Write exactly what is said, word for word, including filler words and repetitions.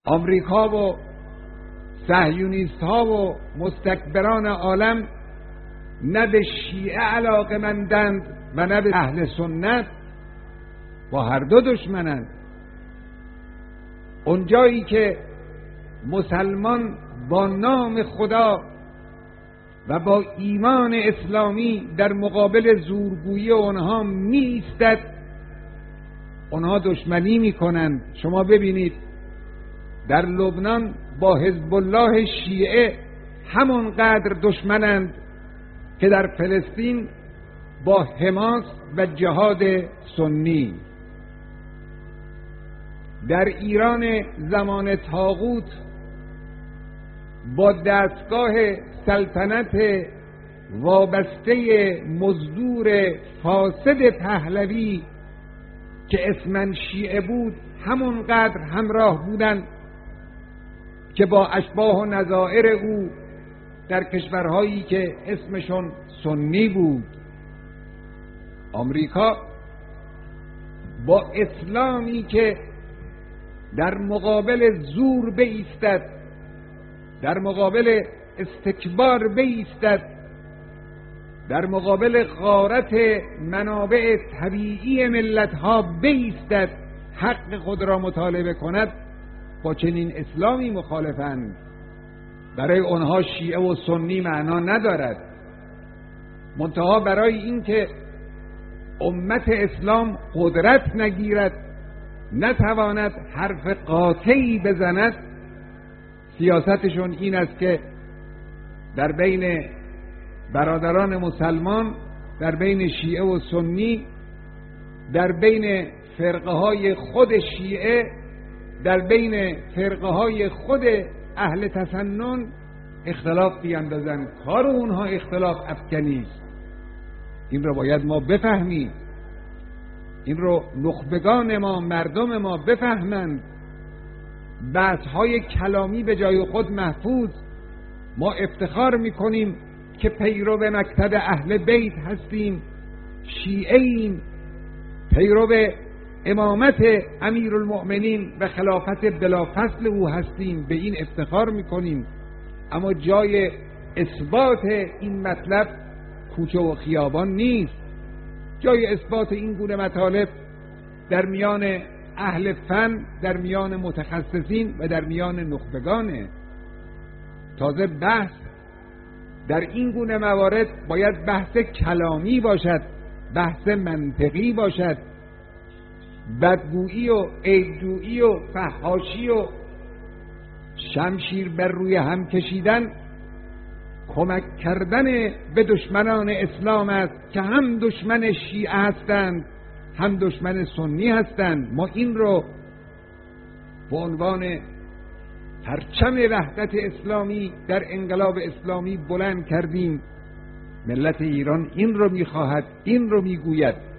آمریکا و صهیونیست ها و مستکبران عالم نه به شیعه علاقه‌مندند و نه به اهل سنت، با هر دو دشمنند. اونجایی که مسلمان با نام خدا و با ایمان اسلامی در مقابل زورگویی اونها می ایستد، اونها دشمنی می کنند. شما ببینید در لبنان با حزب الله شیعه همانقدر دشمنند که در فلسطین با حماس و جهاد سنی. در ایران زمان طاغوت با دستگاه سلطنت وابسته مزدور فاسد پهلوی که اسمن شیعه بود همونقدر همراه بودند که با اشباح و نظائر او در کشورهایی که اسمشون سنی بود. آمریکا با اسلامی که در مقابل زور بایستد، در مقابل استکبار بایستد، در مقابل غارت منابع طبیعی ملتها بایستد، حق خود را مطالبه کند، با چنین اسلامی مخالفند. برای آنها شیعه و سنی معنا ندارد، منتها برای اینکه امت اسلام قدرت نگیرد، نتواند حرف قاطعی بزند، سیاستشون این است که در بین برادران مسلمان، در بین شیعه و سنی، در بین فرقه های خود شیعه، در بین فرقه های خود اهل تسنن اختلاف بیندازند. کار اونها اختلاف افکنی است. این رو باید ما بفهمیم، این رو نخبگان ما، مردم ما بفهمند. بحث های کلامی به جای خود محفوظ. ما افتخار میکنیم که پیرو مکتب اهل بیت هستیم، شیعه ایم، پیرو امامت امیرالمؤمنین و خلافت بلافصل او هستیم، به این افتخار میکنیم. اما جای اثبات این مطلب کوچه و خیابان نیست. جای اثبات این گونه مطالب در میان اهل فن، در میان متخصصین و در میان نخبگانه. تازه بحث در این گونه موارد باید بحث کلامی باشد، بحث منطقی باشد. بدگویی و عیبجویی و فحاشی و شمشیر بر روی هم کشیدن کمک کردن به دشمنان اسلام است که هم دشمن شیعه هستند هم دشمن سنی هستند. ما این رو به عنوان پرچم وحدت اسلامی در انقلاب اسلامی بلند کردیم. ملت ایران این رو میخواهد، این رو میگوید.